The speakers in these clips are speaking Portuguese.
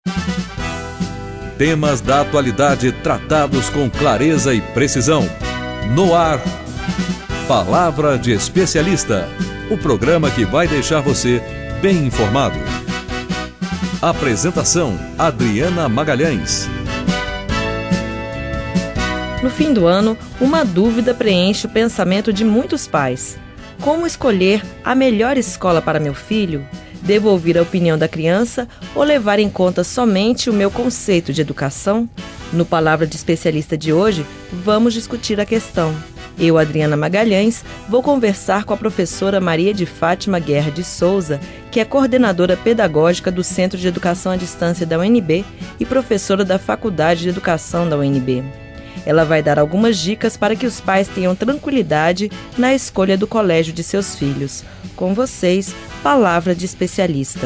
Temas da atualidade tratados com clareza e precisão. No ar, Palavra de Especialista, o programa que vai deixar você bem informado. Apresentação: Adriana Magalhães. No fim do ano, uma dúvida preenche o pensamento de muitos pais. Como escolher a melhor escola para meu filho? Devo ouvir a opinião da criança ou levar em conta somente o meu conceito de educação? No Palavra de Especialista de hoje, vamos discutir a questão. Eu, Adriana Magalhães, vou conversar com a professora Maria de Fátima Guerra de Souza, que é coordenadora pedagógica do Centro de Educação à Distância da UNB e professora da Faculdade de Educação da UNB. Ela vai dar algumas dicas para que os pais tenham tranquilidade na escolha do colégio de seus filhos. Com vocês, Palavra de Especialista.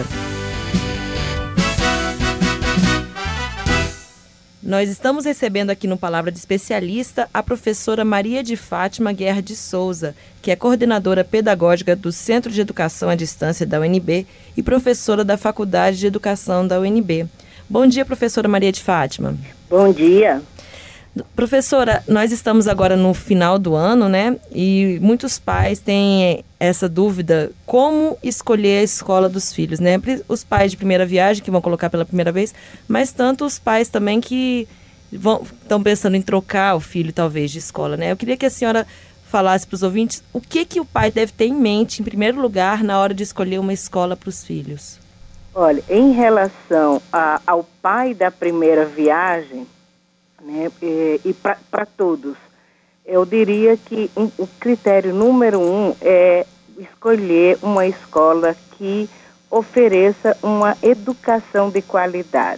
Nós estamos recebendo aqui no Palavra de Especialista a professora Maria de Fátima Guerra de Souza, que é coordenadora pedagógica do Centro de Educação à Distância da UNB e professora da Faculdade de Educação da UNB. Bom dia, professora Maria de Fátima. Bom dia. Professora, nós estamos agora no final do ano, né? E muitos pais têm essa dúvida, como escolher a escola dos filhos, né? Os pais de primeira viagem, que vão colocar pela primeira vez, mas tanto os pais também que estão pensando em trocar o filho, talvez, de escola, né? Eu queria que a senhora falasse para os ouvintes o que o pai deve ter em mente, em primeiro lugar, na hora de escolher uma escola para os filhos. Olha, em relação ao pai da primeira viagem, né, e para todos, eu diria que o critério número 1 é escolher uma escola que ofereça uma educação de qualidade.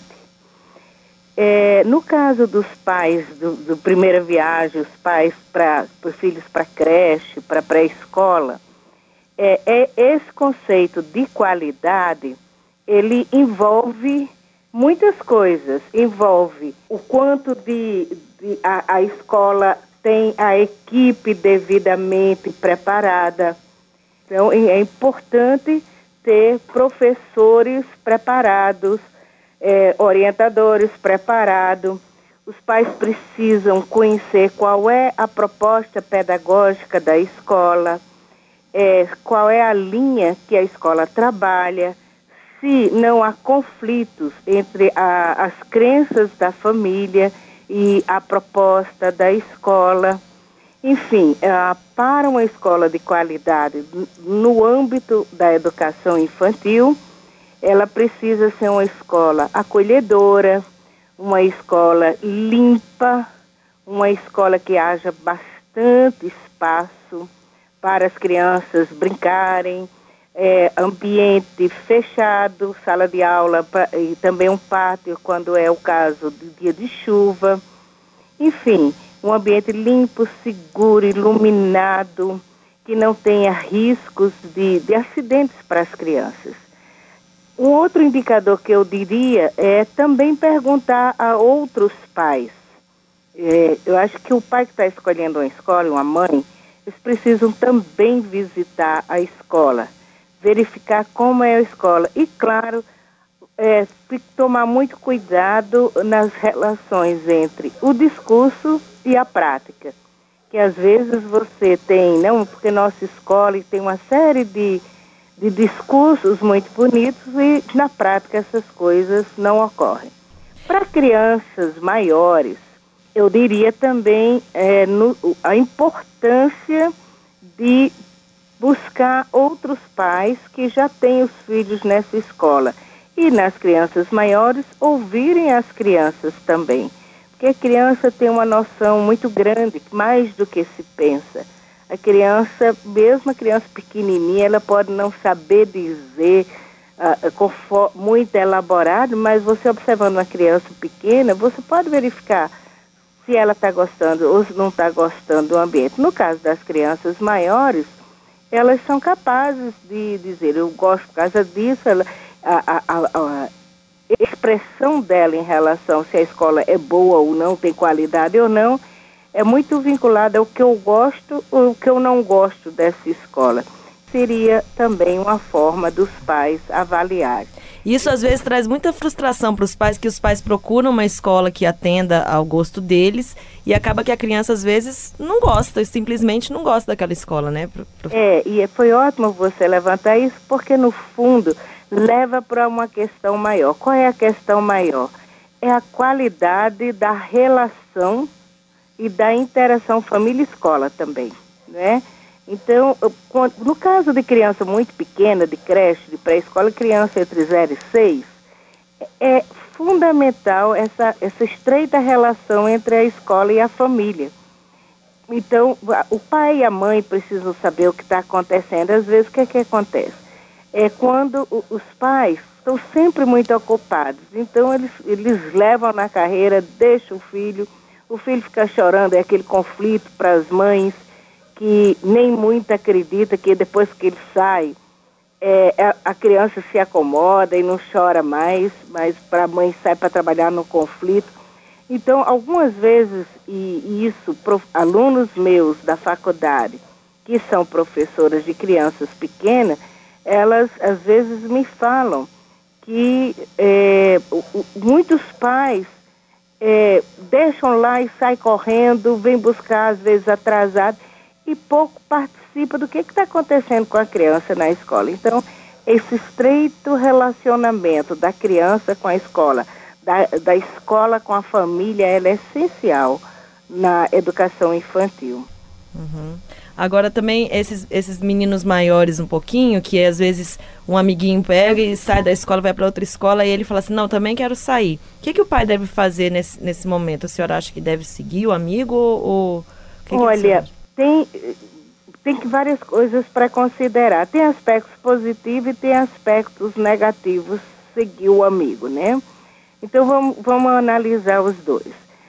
No caso dos pais do primeira viagem, os pais para os filhos para creche, para pré-escola, esse conceito de qualidade, ele envolve muitas coisas. Envolve o quanto a escola tem a equipe devidamente preparada. Então, é importante ter professores preparados, orientadores preparados. Os pais precisam conhecer qual é a proposta pedagógica da escola, qual é a linha que a escola trabalha, se não há conflitos entre as crenças da família e a proposta da escola. Enfim, para uma escola de qualidade no âmbito da educação infantil, ela precisa ser uma escola acolhedora, uma escola limpa, uma escola que haja bastante espaço para as crianças brincarem, ambiente fechado, sala de aula e também um pátio quando é o caso de dia de chuva. Enfim, um ambiente limpo, seguro, iluminado, que não tenha riscos de acidentes para as crianças. Um outro indicador que eu diria é também perguntar a outros pais. Eu acho que o pai que está escolhendo uma escola, uma mãe, eles precisam também visitar a escola, verificar como é a escola. E, claro, tomar muito cuidado nas relações entre o discurso e a prática. Que às vezes você tem, porque nossa escola tem uma série de discursos muito bonitos e na prática essas coisas não ocorrem. Para crianças maiores, eu diria também a importância de buscar outros pais que já têm os filhos nessa escola. E nas crianças maiores, ouvirem as crianças também. Porque a criança tem uma noção muito grande, mais do que se pensa. A criança, mesmo a criança pequenininha, ela pode não saber dizer muito elaborado, mas você observando uma criança pequena, você pode verificar se ela está gostando ou se não está gostando do ambiente. No caso das crianças maiores, elas são capazes de dizer, eu gosto por causa disso. A expressão dela em relação se a escola é boa ou não, tem qualidade ou não, é muito vinculada ao que eu gosto ou o que eu não gosto dessa escola. Seria também uma forma dos pais avaliarem. Isso às vezes traz muita frustração para os pais, que os pais procuram uma escola que atenda ao gosto deles e acaba que a criança às vezes não gosta, simplesmente não gosta daquela escola, né? E foi ótimo você levantar isso, porque no fundo leva para uma questão maior. Qual é a questão maior? É a qualidade da relação e da interação família-escola também, né? Então, no caso de criança muito pequena, de creche, de pré-escola, criança entre 0 e 6, é fundamental essa estreita relação entre a escola e a família. Então, o pai e a mãe precisam saber o que está acontecendo. Às vezes, o que acontece? É quando os pais estão sempre muito ocupados. Então, eles levam na carreira, deixam o filho fica chorando, é aquele conflito para as mães, que nem muito acredita que depois que ele sai, a criança se acomoda e não chora mais, mas para a mãe sai para trabalhar no conflito. Então, algumas vezes, alunos meus da faculdade, que são professoras de crianças pequenas, elas às vezes me falam que muitos pais deixam lá e saem correndo, vêm buscar às vezes atrasado, e pouco participa do que está acontecendo com a criança na escola. Então, esse estreito relacionamento da criança com a escola, da escola com a família, ela é essencial na educação infantil. Uhum. Agora também esses meninos maiores um pouquinho, que às vezes um amiguinho pega e sai da escola, vai para outra escola, e ele fala assim, não, também quero sair. O que o pai deve fazer nesse momento? A senhora acha que deve seguir o amigo ou Olha, tem várias coisas para considerar. Tem aspectos positivos e tem aspectos negativos, seguir o amigo, né? Então vamos analisar os dois.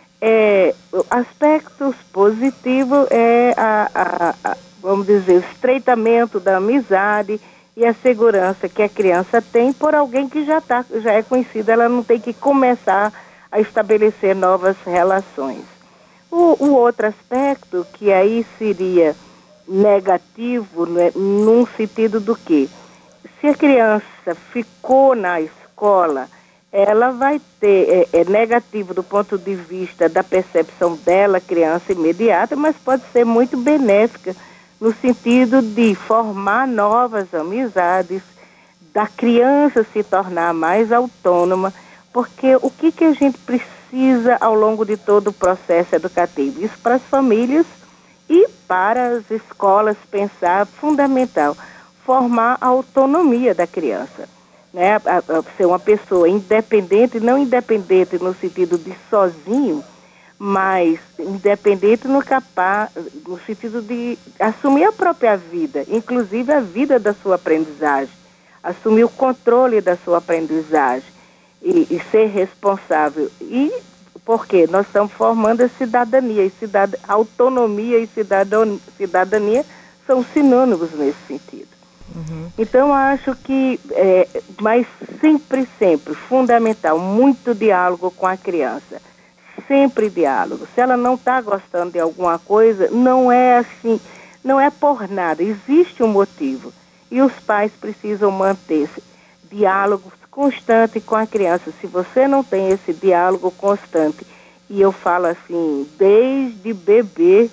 Aspectos positivos é vamos dizer, o estreitamento da amizade e a segurança que a criança tem por alguém que já é conhecido. Ela não tem que começar a estabelecer novas relações. O outro aspecto, que aí seria negativo, né, num sentido do quê? Se a criança ficou na escola, ela vai ter, negativo do ponto de vista da percepção dela, criança imediata, mas pode ser muito benéfica no sentido de formar novas amizades, da criança se tornar mais autônoma, porque o que a gente precisa ao longo de todo o processo educativo? Isso para as famílias e para as escolas pensar, fundamental, formar a autonomia da criança. Né, a ser uma pessoa independente, não independente no sentido de sozinho, mas independente no sentido de assumir a própria vida, inclusive a vida da sua aprendizagem, assumir o controle da sua aprendizagem e ser responsável. E porque nós estamos formando a cidadania, autonomia e cidadania são sinônimos nesse sentido. Uhum. Então, acho que, mas sempre, fundamental, muito diálogo com a criança. Sempre diálogo. Se ela não está gostando de alguma coisa, não é assim, não é por nada. Existe um motivo. E os pais precisam manter esse diálogo constante com a criança. Se você não tem esse diálogo constante, e eu falo assim, desde bebê,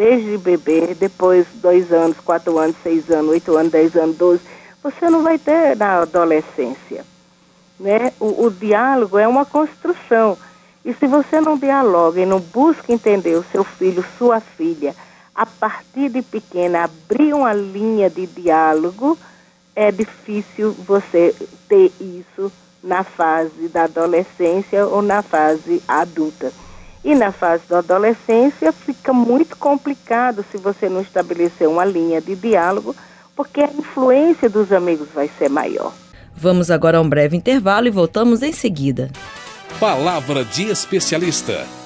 depois 2 anos, 4 anos, 6 anos, 8 anos, 10 anos, 12, você não vai ter na adolescência, né? O diálogo é uma construção. E se você não dialoga e não busca entender o seu filho, sua filha, a partir de pequena, abrir uma linha de diálogo, é difícil você ter isso na fase da adolescência ou na fase adulta. E na fase da adolescência fica muito complicado se você não estabelecer uma linha de diálogo, porque a influência dos amigos vai ser maior. Vamos agora a um breve intervalo e voltamos em seguida. Palavra de especialista.